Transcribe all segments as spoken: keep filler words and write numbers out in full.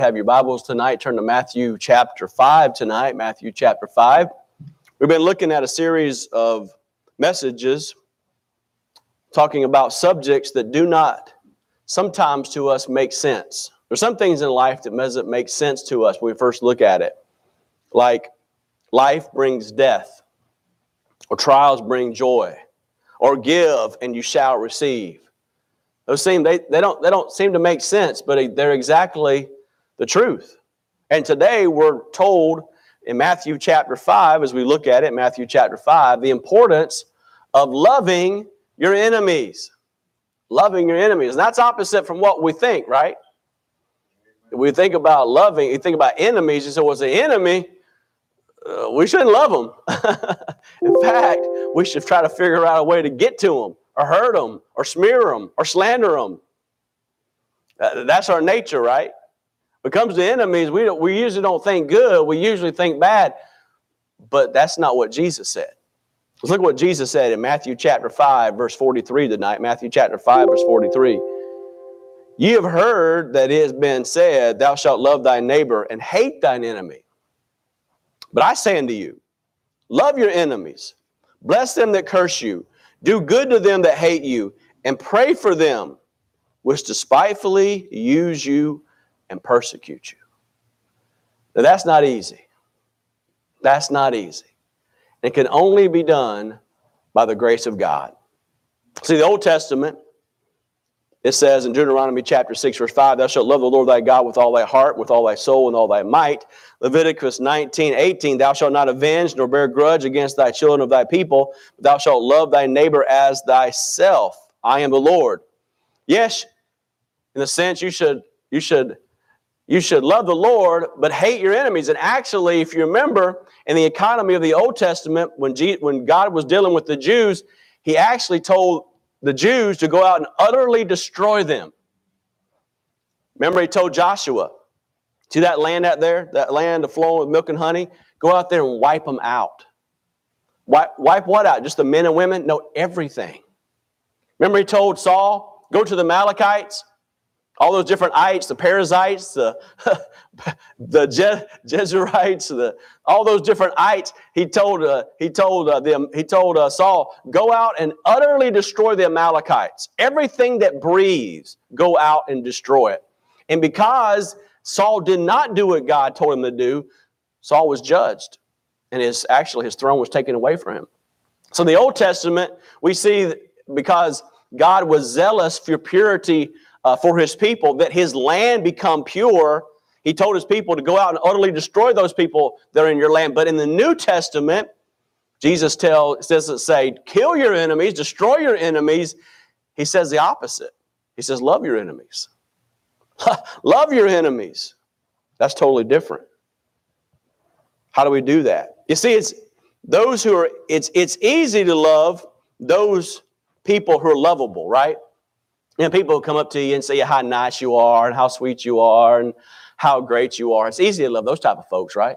Have your Bibles tonight. Turn to Matthew chapter five tonight. Matthew chapter five. We've been looking at a series of messages talking about subjects that do not sometimes to us make sense. There's some things in life that doesn't make sense to us when we first look at it. Like life brings death, or trials bring joy, or give and you shall receive. Those seem they, they don't they don't seem to make sense, but they're exactly the truth. And today we're told in Matthew chapter five, as we look at it, Matthew chapter five, the importance of loving your enemies. Loving your enemies. And that's opposite from what we think, right? If we think about loving, you think about enemies, you say, well, it's an enemy, uh, we shouldn't love them. In fact, we should try to figure out a way to get to them, or hurt them, or smear them, or slander them. Uh, that's our nature, right? When it comes to enemies, we don't, we usually don't think good. We usually think bad. But that's not what Jesus said. Let's look at what Jesus said in Matthew chapter five, verse forty-three tonight. Matthew chapter five, verse forty-three. Ye have heard that it has been said, thou shalt love thy neighbor and hate thine enemy. But I say unto you, love your enemies, bless them that curse you, do good to them that hate you, and pray for them which despitefully use you and persecute you. Now, that's not easy. That's not easy. It can only be done by the grace of God. See, the Old Testament, it says in Deuteronomy chapter six, verse five, thou shalt love the Lord thy God with all thy heart, with all thy soul, and all thy might. Leviticus nineteen, eighteen, thou shalt not avenge nor bear grudge against thy children of thy people, but thou shalt love thy neighbor as thyself. I am the Lord. Yes, in a sense, you should, you should You should love the Lord, but hate your enemies. And actually, if you remember, in the economy of the Old Testament, when, G- when God was dealing with the Jews, he actually told the Jews to go out and utterly destroy them. Remember, he told Joshua, see that land out there, that land flowing with milk and honey? Go out there and wipe them out. Wipe, wipe what out? Just the men and women? No, everything. Remember, he told Saul, go to the Amalekites. All those different ites, the Perizzites, the, the Je- Jezreelites, the, all those different ites. He told uh, he told uh, them he told uh, Saul, go out and utterly destroy the Amalekites. Everything that breathes, go out and destroy it. And because Saul did not do what God told him to do, Saul was judged, and his actually his throne was taken away from him. So in the Old Testament, we see because God was zealous for purity. Uh, for his people, that his land become pure. He told his people to go out and utterly destroy those people that are in your land. But in the New Testament, Jesus tell, doesn't say, kill your enemies, destroy your enemies. He says the opposite. He says, love your enemies. Love your enemies. That's totally different. How do we do that? You see, it's those who are, it's, it's easy to love those people who are lovable, right? And people come up to you and say how nice you are and how sweet you are and how great you are. It's easy to love those type of folks, right?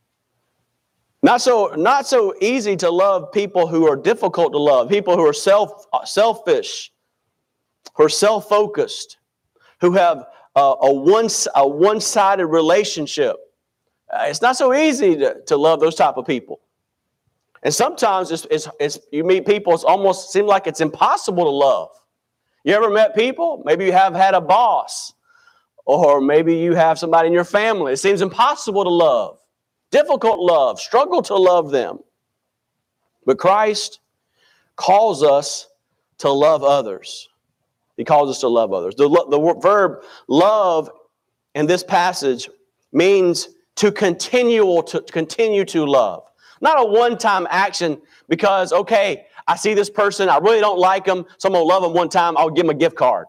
Not so, not so easy to love people who are difficult to love, people who are self, selfish, who are self-focused, who have a, a, one, a one-sided relationship. Uh, it's not so easy to, to love those type of people. And sometimes it's, it's, it's, you meet people, it's almost seems like it's impossible to love. You ever met people? Maybe you have had a boss, or maybe you have somebody in your family. It seems impossible to love, difficult to love, struggle to love them. But Christ calls us to love others. He calls us to love others. The, the verb love in this passage means to continue to continue to love. Not a one-time action because, okay, I see this person, I really don't like them, so I'm going to love them one time, I'll give them a gift card.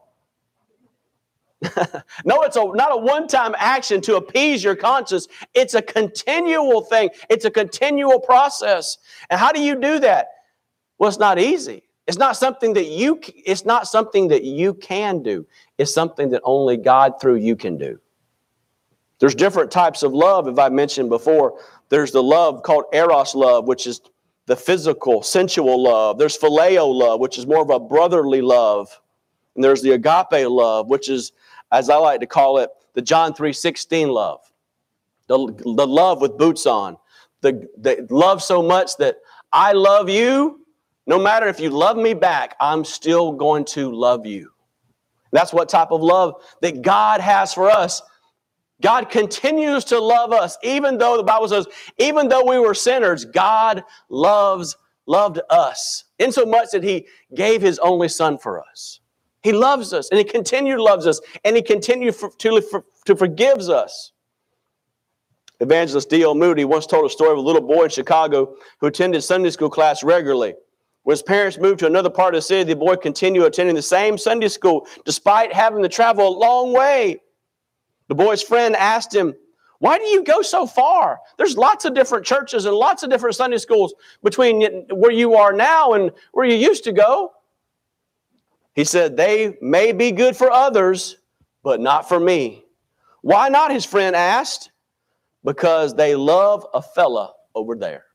No, it's a, not a one-time action to appease your conscience. It's a continual thing. It's a continual process. And how do you do that? Well, it's not easy. It's not something that you, it's not something that you can do. It's something that only God through you can do. There's different types of love, as I mentioned before. There's the love called eros love, which is the physical, sensual love. There's phileo love, which is more of a brotherly love. And there's the agape love, which is, as I like to call it, the John three sixteen love, the, the love with boots on, the, the love so much that I love you. No matter if you love me back, I'm still going to love you. That's what type of love that God has for us. God continues to love us, even though the Bible says, even though we were sinners, God loves, loved us, in so much that He gave His only Son for us. He loves us, and He continued to love us, and He continued for, to, for, to forgives us. Evangelist D L Moody once told a story of a little boy in Chicago who attended Sunday school class regularly. When his parents moved to another part of the city, the boy continued attending the same Sunday school despite having to travel a long way. The boy's friend asked him, "Why do you go so far? There's lots of different churches and lots of different Sunday schools between where you are now and where you used to go." He said, "They may be good for others, but not for me." "Why not?" his friend asked. "Because they love a fella over there."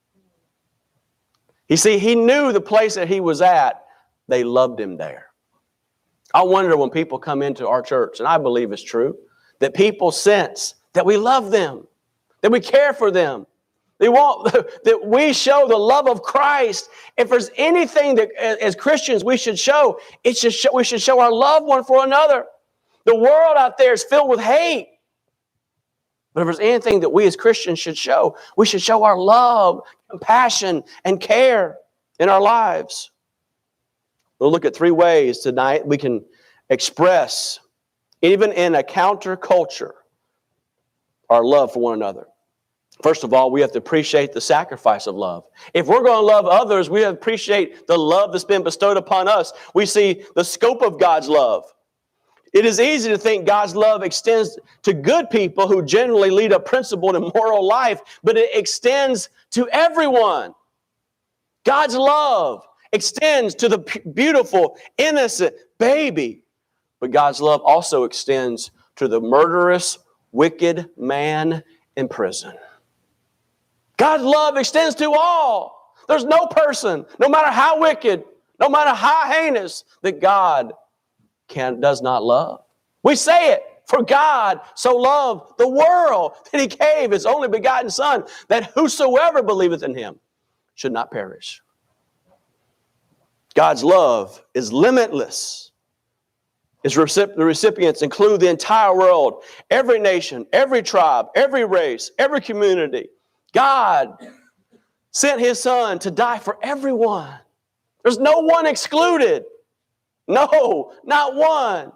You see, he knew the place that he was at, they loved him there. I wonder when people come into our church, and I believe it's true, that people sense that we love them, that we care for them. They want that we show the love of Christ. If there's anything that as Christians we should show, it should show, we should show our love one for another. The world out there is filled with hate. But if there's anything that we as Christians should show, we should show our love, compassion, and care in our lives. We'll look at three ways tonight we can express, even in a counterculture, our love for one another. First of all, we have to appreciate the sacrifice of love. If we're going to love others, we have to appreciate the love that's been bestowed upon us. We see the scope of God's love. It is easy to think God's love extends to good people who generally lead a principled and moral life, but it extends to everyone. God's love extends to the beautiful, innocent baby, but God's love also extends to the murderous, wicked man in prison. God's love extends to all. There's no person, no matter how wicked, no matter how heinous, that God Can, does not love. We say it, for God so loved the world that He gave His only begotten Son, that whosoever believeth in Him should not perish. God's love is limitless. His recip- the recipients include the entire world, every nation, every tribe, every race, every community. God sent His Son to die for everyone. There's no one excluded. No, not one.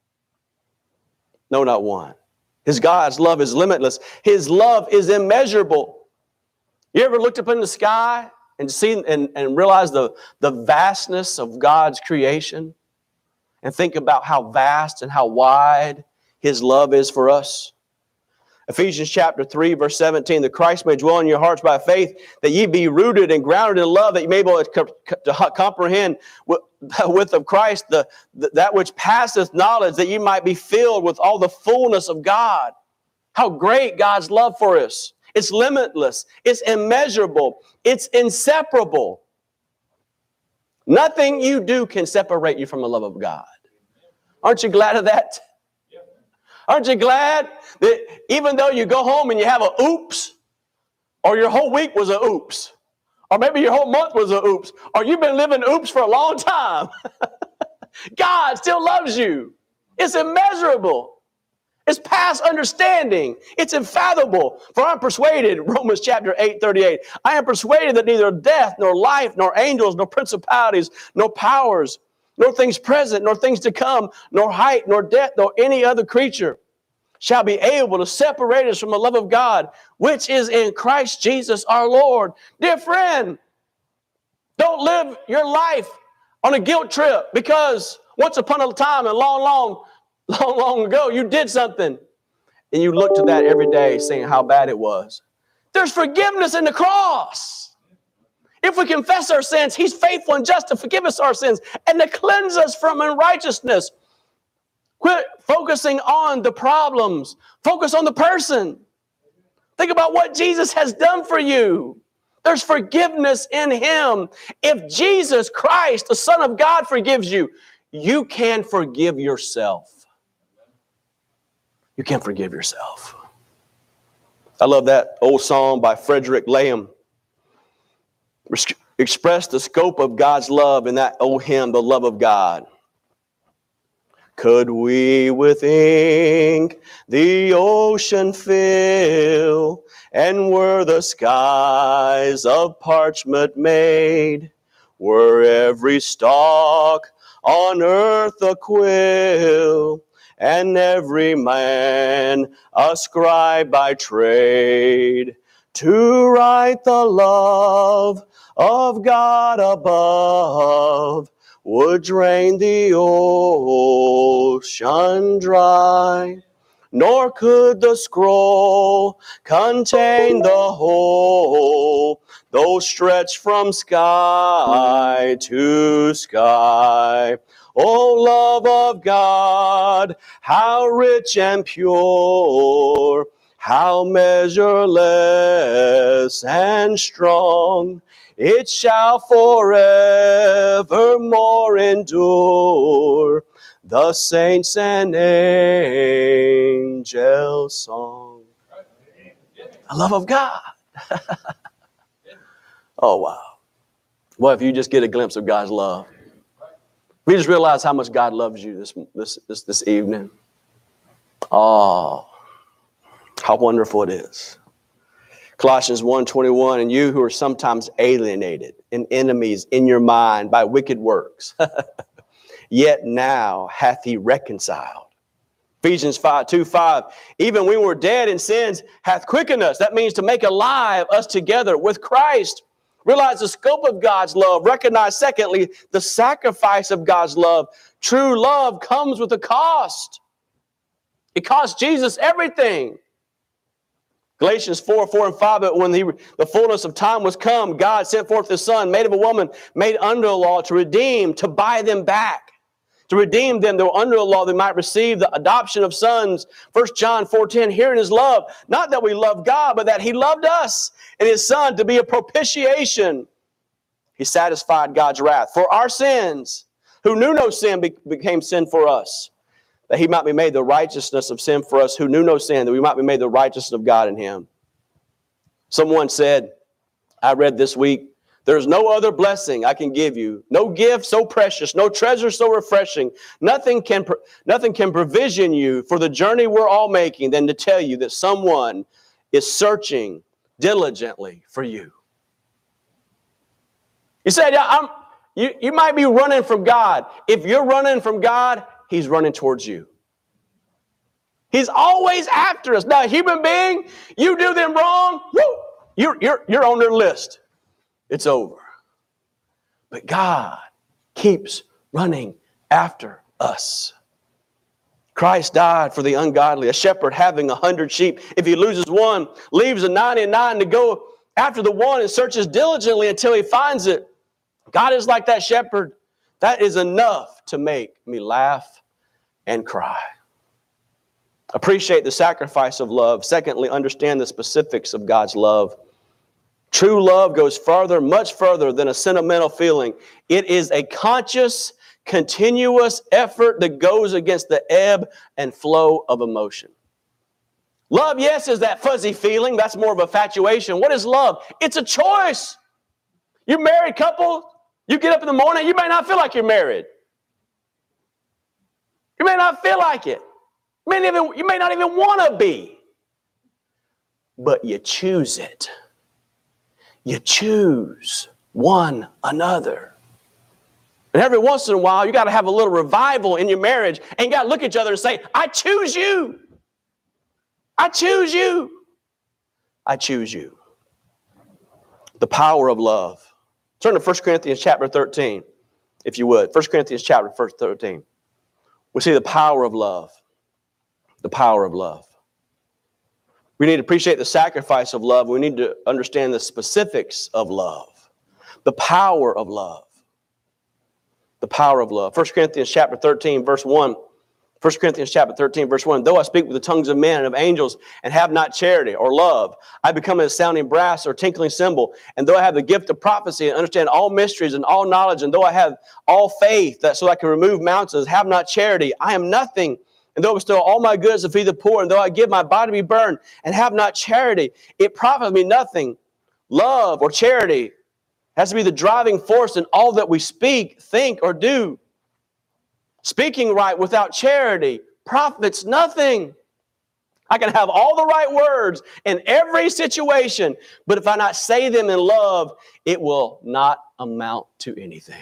No, not one. His God's love is limitless. His love is immeasurable. You ever looked up in the sky and seen and, and realized the, the vastness of God's creation? And think about how vast and how wide His love is for us. Ephesians chapter three, verse seventeen, that Christ may dwell in your hearts by faith, that ye be rooted and grounded in love, that ye may be able to, to comprehend with, with of Christ the, the, that which passeth knowledge, that ye might be filled with all the fullness of God. How great God's love for us. It's limitless. It's immeasurable. It's inseparable. Nothing you do can separate you from the love of God. Aren't you glad of that? Aren't you glad that even though you go home and you have a oops, or your whole week was a oops, or maybe your whole month was a oops, or you've been living oops for a long time, God still loves you. It's immeasurable. It's past understanding. It's unfathomable. For I'm persuaded, Romans chapter eight, thirty-eight, I am persuaded that neither death, nor life, nor angels, nor principalities, nor powers, nor things present, nor things to come, nor height, nor depth, nor any other creature shall be able to separate us from the love of God, which is in Christ Jesus our Lord. Dear friend, don't live your life on a guilt trip because once upon a time and long, long, long, long ago, you did something and you look to that every day saying how bad it was. There's forgiveness in the cross. If we confess our sins, He's faithful and just to forgive us our sins and to cleanse us from unrighteousness. Quit focusing on the problems. Focus on the person. Think about what Jesus has done for you. There's forgiveness in Him. If Jesus Christ, the Son of God, forgives you, you can forgive yourself. you can forgive yourself. I love that old song by Frederick Layham. Express the scope of God's love in that old hymn, The Love of God. Could we with ink the ocean fill, and were the skies of parchment made, were every stalk on earth a quill, and every man a scribe by trade, to write the love of God above, would drain the ocean dry, nor could the scroll contain the whole, though stretched from sky to sky. O love of God, how rich and pure, how measureless and strong, it shall forevermore endure, the saints and angels' song. The love of God. Oh, wow. Well, if you just get a glimpse of God's love, we just realize how much God loves you this, this, this, this evening. Oh, how wonderful it is. Colossians one twenty-one, and you who are sometimes alienated and enemies in your mind by wicked works, yet now hath he reconciled. Ephesians five, two, five, even when we were dead in sins, hath quickened us. That means to make alive us together with Christ. Realize the scope of God's love. Recognize, secondly, the sacrifice of God's love. True love comes with a cost. It cost Jesus everything. Galatians four, four and five, but when the, the fullness of time was come, God sent forth His Son, made of a woman, made under the law, to redeem, to buy them back. To redeem them that were under the law, they might receive the adoption of sons. First John four ten, herein is love. Not that we love God, but that He loved us and His Son to be a propitiation. He satisfied God's wrath for our sins, who knew no sin be, became sin for us, that He might be made the righteousness of sin for us, who knew no sin, that we might be made the righteousness of God in Him. Someone said, I read this week, there's no other blessing I can give you, no gift so precious, no treasure so refreshing, nothing can, nothing can provision you for the journey we're all making than to tell you that someone is searching diligently for you. You said, yeah, I'm, you, you might be running from God. If you're running from God, He's running towards you. He's always after us. Now, a human being, you do them wrong, whoo, you're, you're, you're on their list. It's over. But God keeps running after us. Christ died for the ungodly. A shepherd having a hundred sheep, if he loses one, leaves the ninety-nine to go after the one and searches diligently until he finds it. God is like that shepherd. That is enough to make me laugh and cry. Appreciate the sacrifice of love. Secondly, understand the specifics of God's love. True love goes further, much further than a sentimental feeling. It is a conscious, continuous effort that goes against the ebb and flow of emotion. Love, yes, is that fuzzy feeling. That's more of a infatuation. What is love? It's a choice. You married couple, you get up in the morning, you may not feel like you're married. You may not feel like it. You may, even, you may not even want to be. But you choose it. You choose one another. And every once in a while, you got to have a little revival in your marriage. And you got to look at each other and say, I choose you. I choose you. I choose you. The power of love. Turn to First Corinthians chapter thirteen, if you would. First Corinthians chapter thirteen. We see the power of love. The power of love. We need to appreciate the sacrifice of love. We need to understand the specifics of love. The power of love. The power of love. First Corinthians chapter thirteen, verse one. First Corinthians chapter thirteen, verse one. Though I speak with the tongues of men and of angels and have not charity or love, I become as sounding brass or tinkling cymbal. And though I have the gift of prophecy and understand all mysteries and all knowledge, and though I have all faith that so I can remove mountains, have not charity, I am nothing. and though I bestow all my goods to feed the poor, and though I give my body to be burned, and have not charity, it profiteth me nothing. Love or charity has to be the driving force in all that we speak, think, or do. Speaking right without charity profits nothing. I can have all the right words in every situation, but if I not say them in love, it will not amount to anything.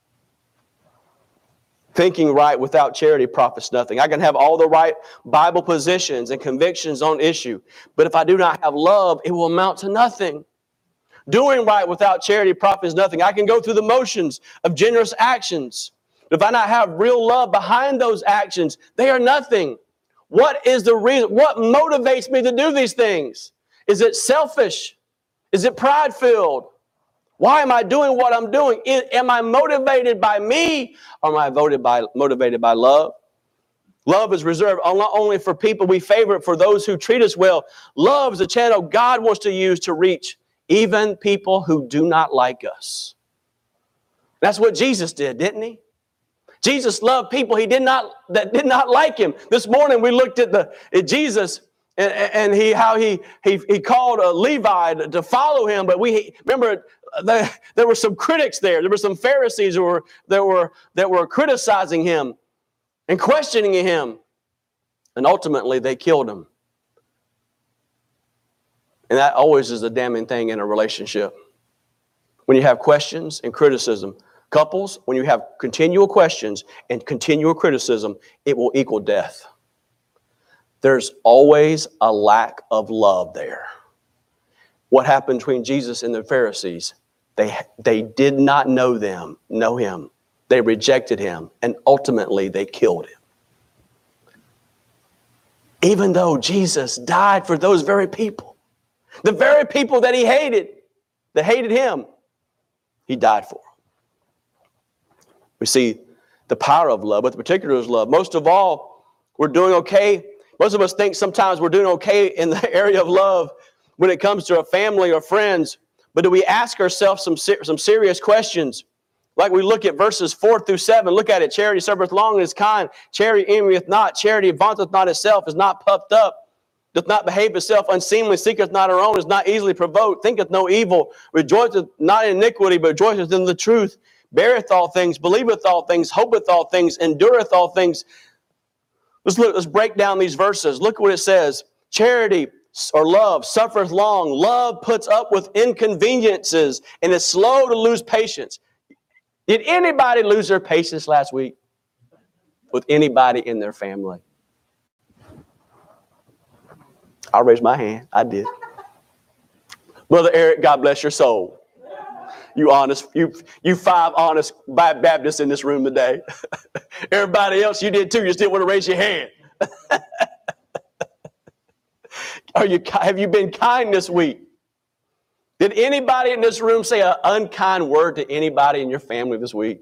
Thinking right without charity profits nothing. I can have all the right Bible positions and convictions on issue, but if I do not have love, it will amount to nothing. Doing right without charity profits nothing. I can go through the motions of generous actions. But if I not have real love behind those actions, they are nothing. What is the reason? What motivates me to do these things? Is it selfish? Is it pride-filled? Why am I doing what I'm doing? Am I motivated by me, or am I voted by, motivated by love? Love is reserved not only for people we favor, for those who treat us well. Love is a channel God wants to use to reach even people who do not like us. That's what Jesus did, didn't he? Jesus loved people he did not that did not like him. This morning we looked at the at Jesus and, and he how he he he called a Levi to, to follow him. But we remember the, there were some critics there. There were some Pharisees who were that were that were criticizing him and questioning him, and ultimately they killed him. And that always is a damning thing in a relationship. When you have questions and criticism. Couples, when you have continual questions and continual criticism, it will equal death. There's always a lack of love there. What happened between Jesus and the Pharisees? They, they did not know them, know him. They rejected him, and ultimately they killed him. Even though Jesus died for those very people, the very people that he hated, that hated him, he died for them. We see the power of love, but the particular is love. Most of all, we're doing okay. Most of us think sometimes we're doing okay in the area of love when it comes to a family or friends. But do we ask ourselves some, some serious questions? Like we look at verses four through seven. Look at it. Charity suffereth long and is kind. Charity envieth not. Charity vaunteth not itself, is not puffed up, doth not behave itself unseemly, seeketh not her own, is not easily provoked, thinketh no evil, rejoiceth not in iniquity, but rejoiceth in the truth. Beareth all things, believeth all things, hopeth all things, endureth all things. Let's look, let's break down these verses. Look what it says. Charity or love suffereth long. Love puts up with inconveniences and is slow to lose patience. Did anybody lose their patience last week with anybody in their family? I'll raise my hand. I did. Brother Eric, God bless your soul. You honest, you you five honest Baptists in this room today. Everybody else, you did too. You still want to raise your hand. Are you? Have you been kind this week? Did anybody in this room say an unkind word to anybody in your family this week?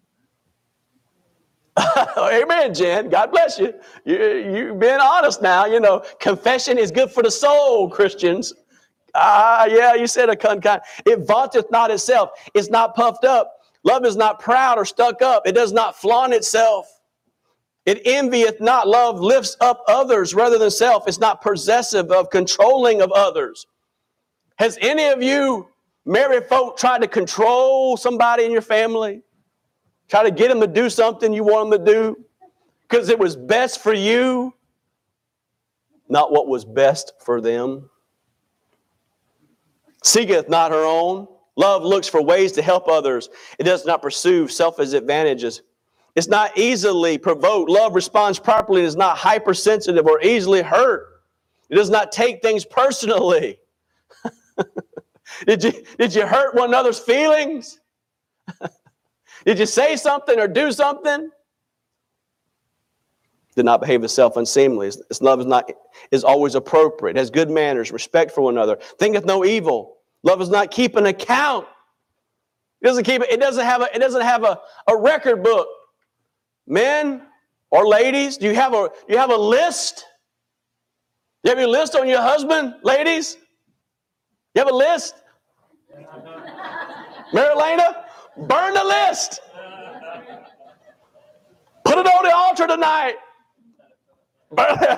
Amen, Jen. God bless you. you. You've been honest now. You know, confession is good for the soul, Christians. Ah, yeah, you said a unkind. It vaunteth not itself. It's not puffed up. Love is not proud or stuck up. It does not flaunt itself. It envieth not. Love lifts up others rather than self. It's not possessive of controlling of others. Has any of you married folk tried to control somebody in your family? Try to get them to do something you want them to do because it was best for you, not what was best for them? Seeketh not her own. Love looks for ways to help others. It does not pursue selfish advantages. It's not easily provoked. Love responds properly and is not hypersensitive or easily hurt. It does not take things personally. Did you, did you hurt one another's feelings? Did you say something or do something? Did not behave itself unseemly. Its love is not is always appropriate, has good manners, respect for one another, thinketh no evil. Love is not keep an account. It doesn't keep it, it doesn't have a it doesn't have a, a record book. Men or ladies, do you have a do you have a list? You have your list on your husband, ladies? You have a list? Marilena, burn the list. Put it on the altar tonight. Burn it.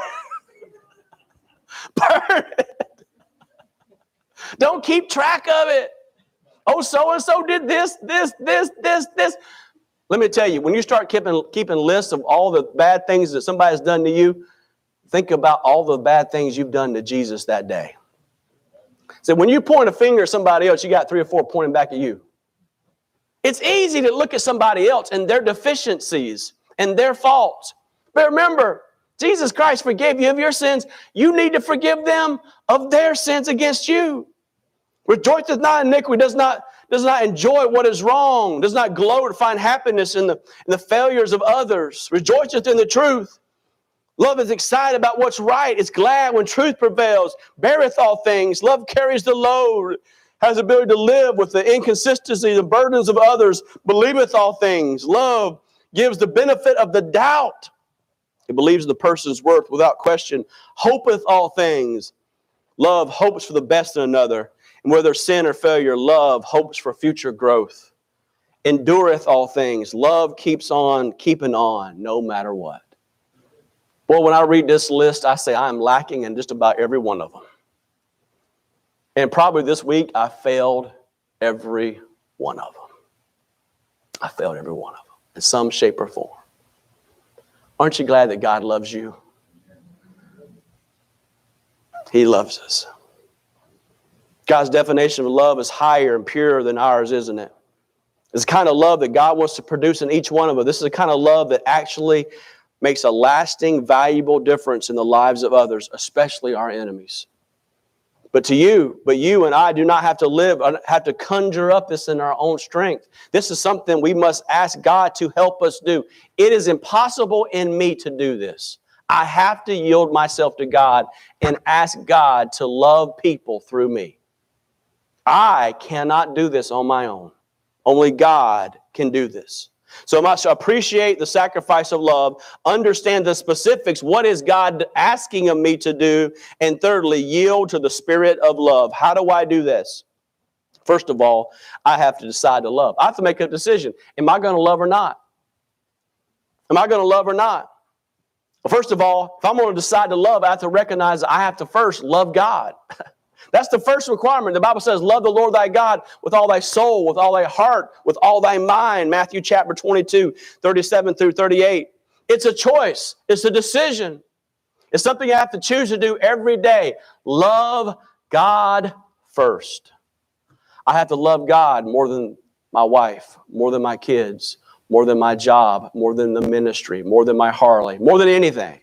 Burn it. Don't keep track of it. Oh, so-and-so did this, this, this, this, this. Let me tell you, when you start keeping, keeping lists of all the bad things that somebody's done to you, think about all the bad things you've done to Jesus that day. So when you point a finger at somebody else, you got three or four pointing back at you. It's easy to look at somebody else and their deficiencies and their faults. But remember, Jesus Christ forgave you of your sins. You need to forgive them of their sins against you. Rejoiceth not in iniquity, does not, does not enjoy what is wrong, does not gloat or find happiness in the, in the failures of others. Rejoiceth in the truth. Love is excited about what's right. It's glad when truth prevails. Beareth all things. Love carries the load. Has the ability to live with the inconsistency, the burdens of others. Believeth all things. Love gives the benefit of the doubt. It believes the person's worth without question. Hopeth all things. Love hopes for the best in another. And whether sin or failure, love hopes for future growth. Endureth all things. Love keeps on keeping on no matter what. Boy, when I read this list, I say I'm lacking in just about every one of them. And probably this week, I failed every one of them. I failed every one of them in some shape or form. Aren't you glad that God loves you? He loves us. God's definition of love is higher and purer than ours, isn't it? It's the kind of love that God wants to produce in each one of us. This is the kind of love that actually makes a lasting, valuable difference in the lives of others, especially our enemies. But to you, but you and I do not have to live, have to conjure up this in our own strength. This is something we must ask God to help us do. It is impossible in me to do this. I have to yield myself to God and ask God to love people through me. I cannot do this on my own. Only God can do this. So I must appreciate the sacrifice of love, understand the specifics, what is God asking of me to do, and thirdly, yield to the spirit of love. How do I do this? First of all, I have to decide to love. I have to make a decision. Am I going to love or not? Am I going to love or not? Well, first of all, if I'm going to decide to love, I have to recognize I have to first love God. That's the first requirement. The Bible says, love the Lord thy God with all thy soul, with all thy heart, with all thy mind. Matthew chapter twenty-two, thirty-seven through thirty-eight. It's a choice. It's a decision. It's something I have to choose to do every day. Love God first. I have to love God more than my wife, more than my kids, more than my job, more than the ministry, more than my Harley, more than anything.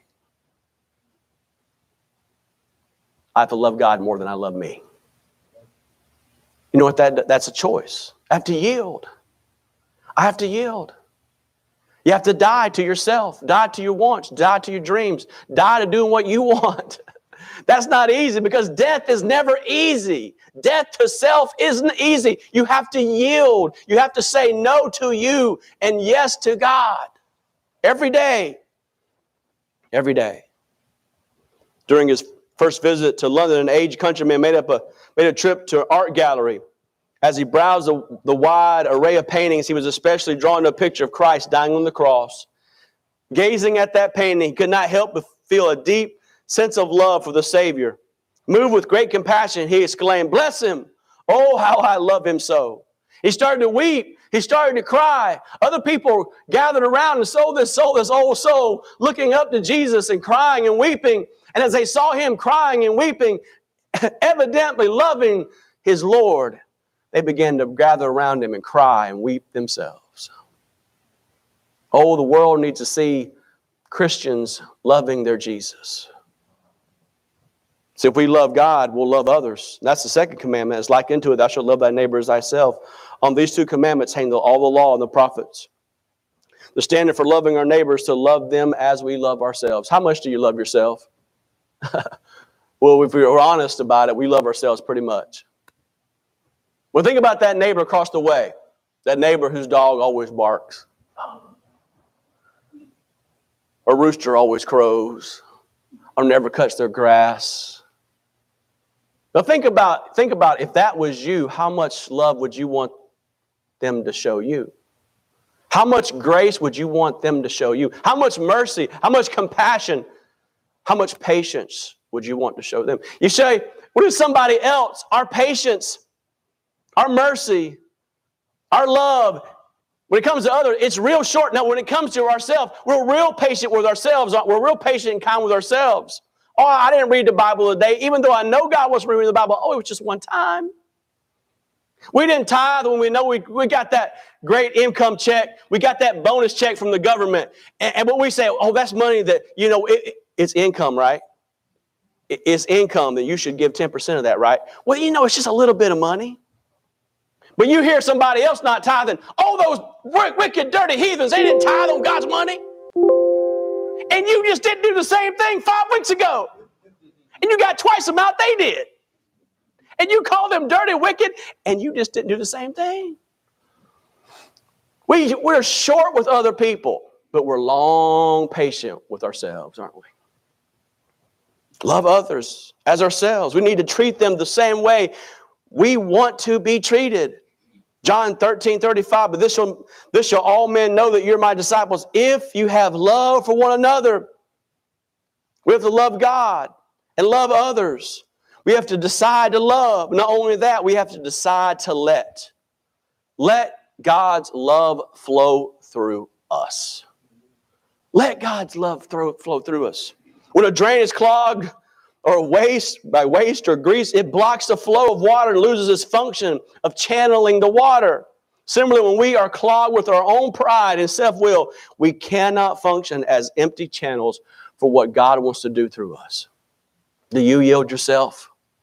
I have to love God more than I love me. You know what? That, that's a choice. I have to yield. I have to yield. You have to die to yourself, die to your wants, die to your dreams, die to doing what you want. That's not easy because death is never easy. Death to self isn't easy. You have to yield. You have to say no to you and yes to God. Every day. Every day. During his first visit to London, an aged countryman made up a made a trip to an art gallery. As he browsed the, the wide array of paintings, he was especially drawn to a picture of Christ dying on the cross. Gazing at that painting, he could not help but feel a deep sense of love for the Savior. Moved with great compassion, he exclaimed, "Bless him! Oh, how I love him so!" He started to weep. He started to cry. Other people gathered around and so this soul, this old soul, looking up to Jesus and crying and weeping. And as they saw him crying and weeping, evidently loving his Lord, they began to gather around him and cry and weep themselves. Oh, the world needs to see Christians loving their Jesus. So if we love God, we'll love others. That's the second commandment. It's like into it, thou shalt love thy neighbor as thyself. On these two commandments hang all the law and the prophets. The standard for loving our neighbors is to love them as we love ourselves. How much do you love yourself? Well, if we're honest about it, we love ourselves pretty much. Well, think about that neighbor across the way. That neighbor whose dog always barks. Or rooster always crows. Or never cuts their grass. Now think about, think about if that was you, how much love would you want them to show you? How much grace would you want them to show you? How much mercy, how much compassion How much patience would you want to show them? You say, what if somebody else, our patience, our mercy, our love, when it comes to others, it's real short. Now, when it comes to ourselves, we're real patient with ourselves. We're real patient and kind with ourselves. Oh, I didn't read the Bible today, even though I know God wants me to read the Bible. Oh, it was just one time. We didn't tithe when we know we, we got that great income check. We got that bonus check from the government. And, and what we say, oh, that's money that, you know, it, it's income, right? It, it's income that you should give ten percent of that, right? Well, you know, it's just a little bit of money. But you hear somebody else not tithing. Oh, those wicked, dirty heathens, they didn't tithe on God's money. And you just didn't do the same thing five weeks ago. And you got twice the amount they did. And you call them dirty, wicked, and you just didn't do the same thing. We, we're short with other people, but we're long patient with ourselves, aren't we? Love others as ourselves. We need to treat them the same way we want to be treated. John thirteen thirty-five, but this shall, this shall all men know that you're my disciples if you have love for one another. We have to love God and love others. We have to decide to love. Not only that, we have to decide to let. Let God's love flow through us. Let God's love throw, flow through us. When a drain is clogged or waste by waste or grease, it blocks the flow of water and loses its function of channeling the water. Similarly, when we are clogged with our own pride and self-will, we cannot function as empty channels for what God wants to do through us. Do you yield yourself?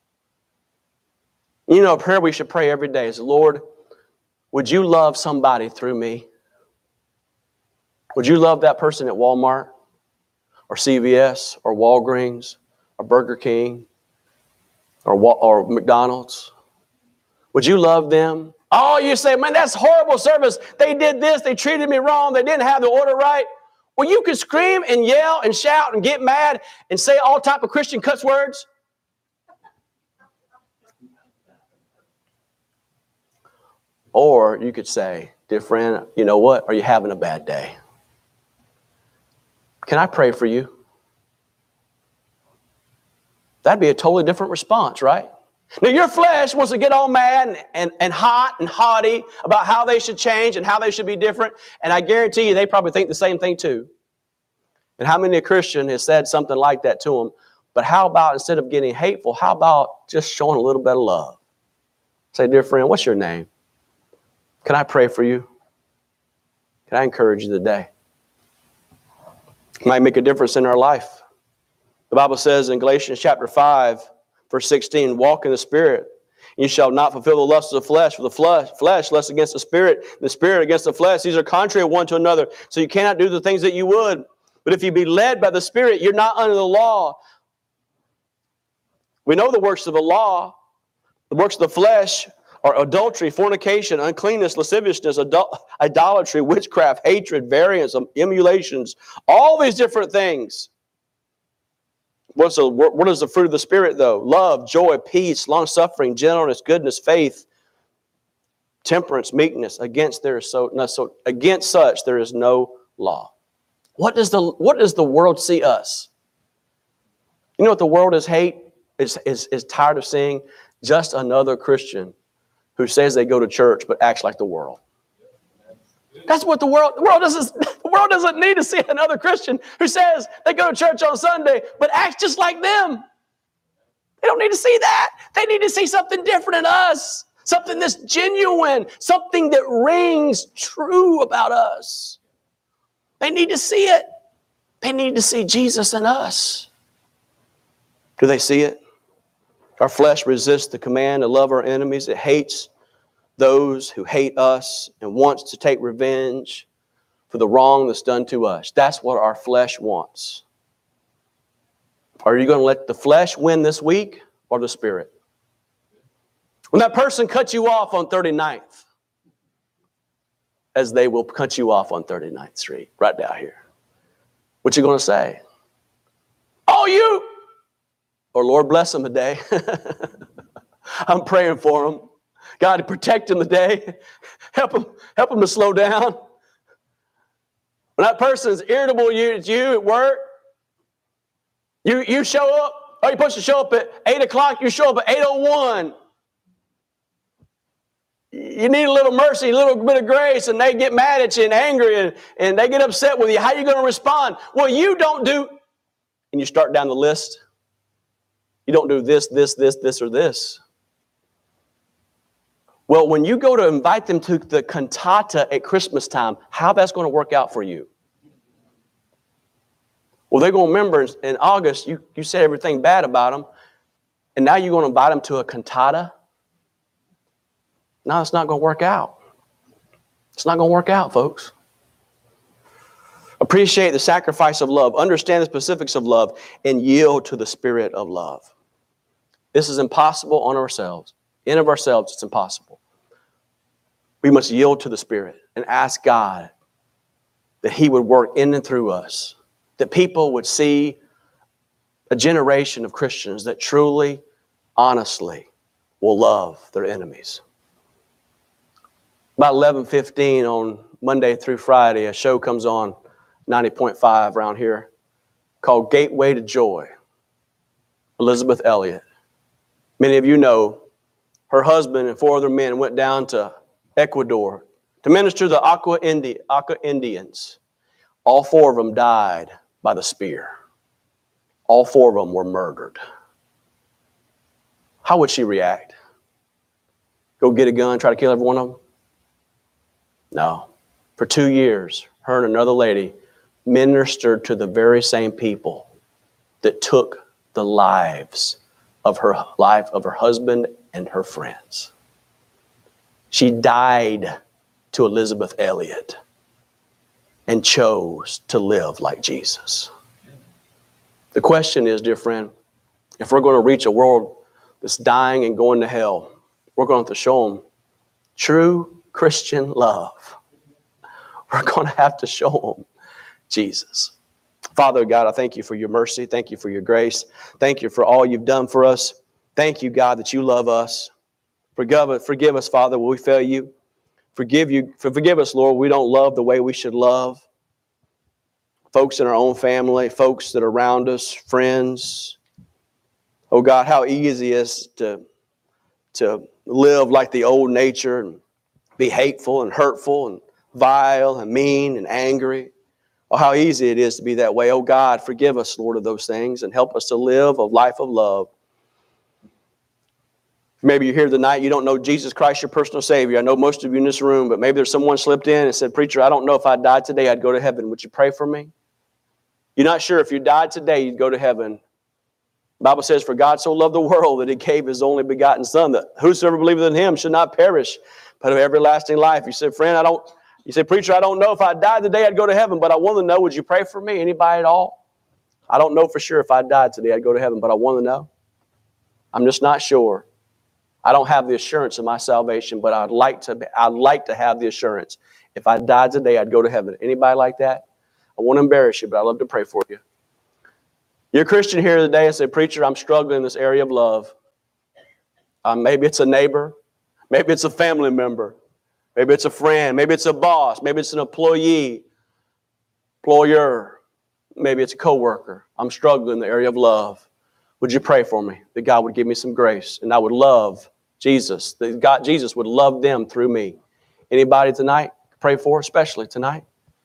You know, a prayer we should pray every day is, Lord, would you love somebody through me? Would you love that person at Walmart or C V S or Walgreens or Burger King or, or McDonald's? Would you love them? Oh, you say, man, that's horrible service. They did this. They treated me wrong. They didn't have the order right. Well, you can scream and yell and shout and get mad and say all type of Christian cuss words. Or you could say, dear friend, you know what? Are you having a bad day? Can I pray for you? That'd be a totally different response, right? Now, your flesh wants to get all mad and, and, and hot and haughty about how they should change and how they should be different. And I guarantee you, they probably think the same thing too. And how many a Christian has said something like that to them? But how about, instead of getting hateful, how about just showing a little bit of love? Say, dear friend, what's your name? Can I pray for you? Can I encourage you today? It might make a difference in our life. The Bible says in Galatians chapter five, verse sixteen, walk in the Spirit. You shall not fulfill the lusts of the flesh, for the flesh, flesh lusts against the Spirit, the Spirit against the flesh. These are contrary one to another. So you cannot do the things that you would. But if you be led by the Spirit, you're not under the law. We know the works of the law, the works of the flesh, are adultery, fornication, uncleanness, lasciviousness, adul- idolatry, witchcraft, hatred, variance, emulations, all these different things. What's the, what is the fruit of the Spirit, though? Love, joy, peace, long-suffering, gentleness, goodness, faith, temperance, meekness. Against there is so, no, so against such there is no law. What does the what does the world see us? You know what the world is hate? Is is is tired of seeing just another Christian who says they go to church but acts like the world. That's what the world, the world doesn't, the world doesn't need to see another Christian who says they go to church on Sunday but acts just like them. They don't need to see that. They need to see something different in us, something that's genuine, something that rings true about us. They need to see it. They need to see Jesus in us. Do they see it? Our flesh resists the command to love our enemies. It hates those who hate us and wants to take revenge for the wrong that's done to us. That's what our flesh wants. Are you going to let the flesh win this week or the Spirit? When that person cuts you off on thirty-ninth, as they will cut you off on thirty-ninth Street, right down here, what you going to say? Oh, you... Or Lord bless them today. I'm praying for them. God, protect them today. Help them, help them to slow down. When that person is irritable at you at work, You, you show up, or you're supposed to show up at eight o'clock, you show up at eight oh one. You need a little mercy, a little bit of grace, and they get mad at you and angry, and, and they get upset with you. How are you going to respond? Well, you don't do, and you start down the list. You don't do this, this, this, this, or this. Well, when you go to invite them to the cantata at Christmas time, how that's going to work out for you? Well, they're going to remember in August, you, you said everything bad about them, and now you're going to invite them to a cantata? No, it's not going to work out. It's not going to work out, folks. Appreciate the sacrifice of love. Understand the specifics of love and yield to the spirit of love. This is impossible on ourselves. In of ourselves, it's impossible. We must yield to the Spirit and ask God that He would work in and through us, that people would see a generation of Christians that truly, honestly will love their enemies. About eleven fifteen on Monday through Friday, a show comes on ninety point five around here called Gateway to Joy. Elisabeth Elliot. Many of you know her husband and four other men went down to Ecuador to minister to the Aqua, Indi- Aqua Indians. All four of them died by the spear. All four of them were murdered. How would she react? Go get a gun, try to kill every one of them? No. For two years, her and another lady ministered to the very same people that took the lives of her life of her husband and her friends. She died to Elisabeth Elliot and chose to live like Jesus. The question is, dear friend, if we're going to reach a world that's dying and going to hell, we're going to have to show them true Christian love. We're going to have to show them Jesus. Father God, I thank you for your mercy. Thank you for your grace. Thank you for all you've done for us. Thank you, God, that you love us. Forgive, forgive us, Father, when we fail you. Forgive you, forgive us, Lord, we don't love the way we should love. Folks in our own family, folks that are around us, friends. Oh God, how easy it is to, to live like the old nature and be hateful and hurtful and vile and mean and angry. Oh, how easy it is to be that way. Oh God, forgive us, Lord, of those things and help us to live a life of love. Maybe you're here tonight, you don't know Jesus Christ, your personal Savior. I know most of you in this room, but maybe there's someone slipped in and said, preacher, I don't know if I died today, I'd go to heaven. Would you pray for me? You're not sure if you died today, you'd go to heaven. The Bible says, for God so loved the world that He gave His only begotten Son, that whosoever believeth in Him should not perish, but have everlasting life. You said, friend, I don't, you said, preacher, I don't know if I died today, I'd go to heaven, but I want to know, would you pray for me? Anybody at all? I don't know for sure if I died today, I'd go to heaven, but I want to know. I'm just not sure. I don't have the assurance of my salvation, but I'd like to, I'd like to have the assurance. If I died today, I'd go to heaven. Anybody like that? I won't embarrass you, but I'd love to pray for you. You're a Christian here today and say, preacher, I'm struggling in this area of love. Um, maybe it's a neighbor. Maybe it's a family member. Maybe it's a friend. Maybe it's a boss. Maybe it's an employee, employer. Maybe it's a coworker. I'm struggling in the area of love. Would you pray for me that God would give me some grace and I would love Jesus, that God, Jesus would love them through me? Anybody tonight pray for, especially tonight?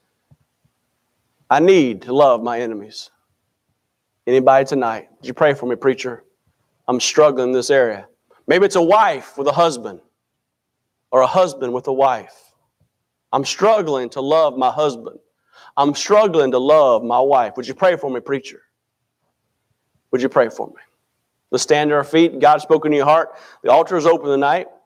I need to love my enemies. Anybody tonight? Would you pray for me, preacher? I'm struggling in this area. Maybe it's a wife with a husband or a husband with a wife. I'm struggling to love my husband. I'm struggling to love my wife. Would you pray for me, preacher? Would you pray for me? Let's stand to our feet. God has spoken to your heart. The altar is open tonight.